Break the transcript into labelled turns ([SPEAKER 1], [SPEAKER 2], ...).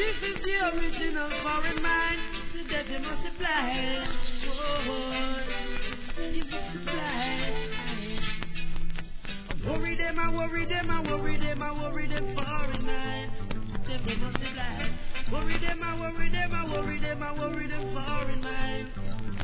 [SPEAKER 1] This is the original foreign mind. The devil multiply. Oh, you multiply. Worry them, I worry them, I worry them, I worry them foreign mind. The devil multiply. Worry them, I worry them, I worry them, I worry them foreign mind.